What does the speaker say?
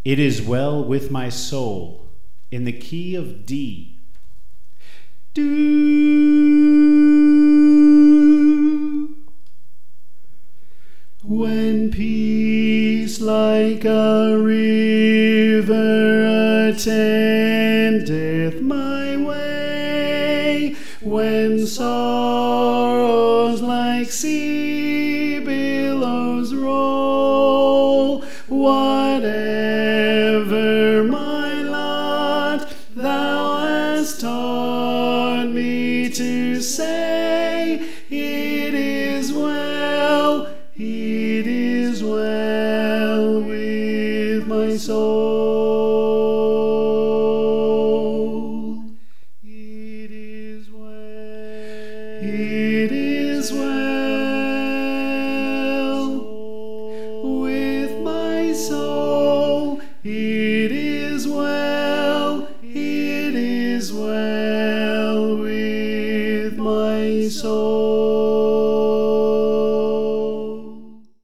It is well with my soul, in the key of D. Do. When peace like a river attendeth my way, when sorrows like sea billows roll, whatever my lot, thou hast taught me to say, it is well, it is well with my soul. It is well, it is well with my soul. It is well, it is well with my soul.